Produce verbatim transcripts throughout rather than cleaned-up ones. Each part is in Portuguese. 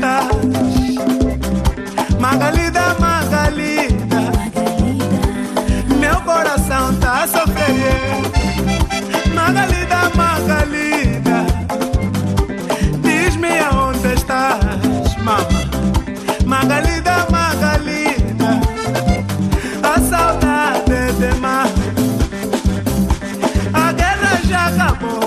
estás? Margalida, Margalida, meu coração tá a sofrer. Margalida, Margalida, diz-me aonde estás, mama. Margalida, Margalida, a saudade de mar. A guerra já acabou,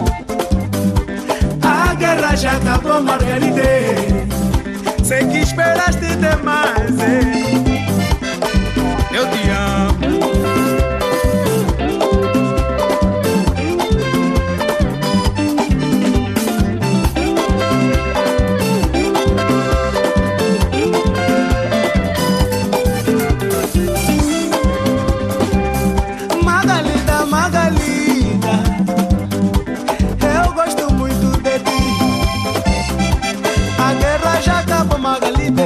a guerra já acabou, Margarida. Sei que esperaste demais, hein? Eu te amo. Margalida, Margalida, eu gosto muito de ti. A guerra já acabou, Margalida.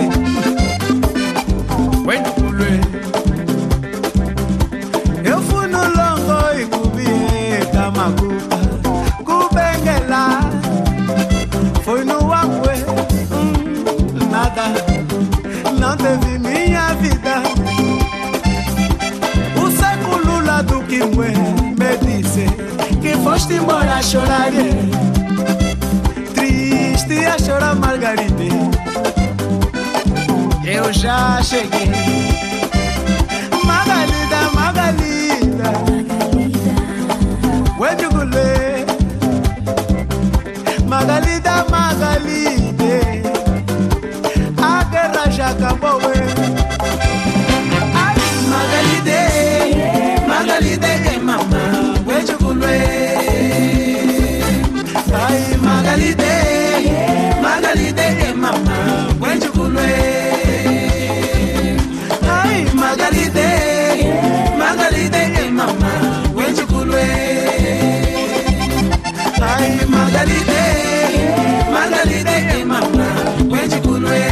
Eu fui no longo e comi Camacuca, Cubenguela. Foi no Amue, hum, nada, não teve minha vida. O século lá do Quimue me disse que foste embora a chorar, triste a chorar, Margarida. Eu já cheguei. Margalida, Margalida, Uedjugulé. Margalida, Margalida, a guerra já acabou, ué. Ai, Margalida, Margalida é mamã, Uedjugulé. Ai, Margalida, Margalida é mamã, Uedjugulé. Margalida, Margalida é mamã, Uedjugulé. Ai, Margalida, Margalida é mamã, Uedjugulé.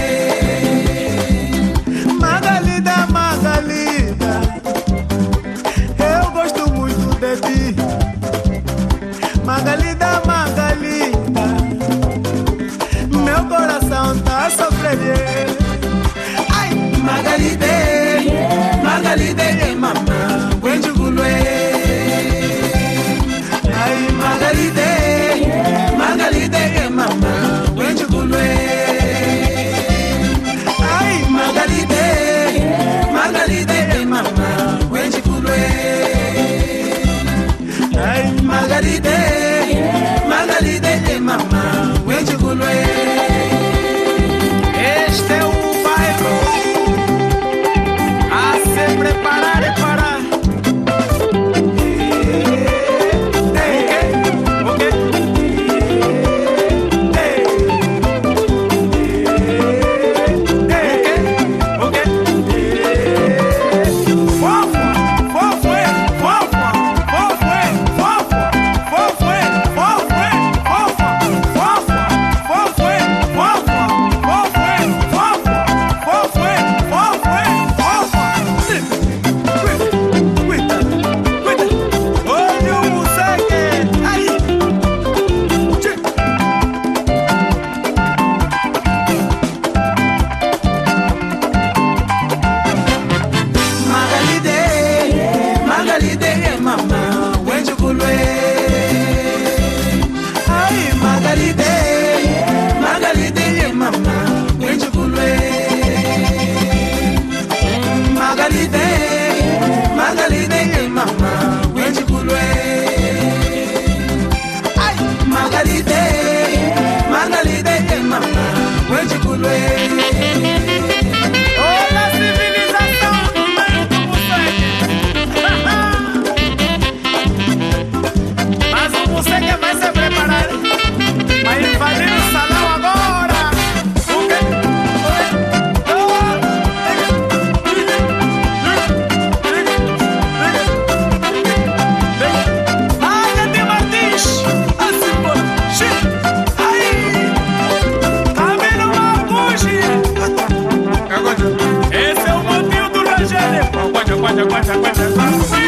Margalida, Margalida, eu gosto muito de ti. Margalida, Margalida, meu coração tá a sofrer. Ai, Margalida, Margalida é mamã, Uedjugulé. Ai, Margalida, Margalida é mamã, Uedjugulé. Ai, Margalida, Margalida é mamã, Uedjugulé. Ai, Margalida, Margalida é mamã, Uedjugulé. Este é o bairro a se preparar e parar. O quê? O quê? O quê? Fofa, fofa, fofa, fofa, fofa, fofa, fofa, fofa, fofa, fofa, fofa, fofa, fofa, fofa. Cuida, cuida, olha o moseque aí. Margalida, Margalida é mamã, Uedjugulé. Ai, Margalida, Margalida é mamã, Uedjugulé. Margalida, Margalida é mamã, Uedjugulé. Ai, Margalida, Margalida é mamã, Uedjugulé. Olha a civilização no meio do moseque. Mas o moseque vai se preparar, vai invadir o salão agora. O quê? Esse é o motivo do Rogério. Aguenta, aguenta, aguenta, aguenta.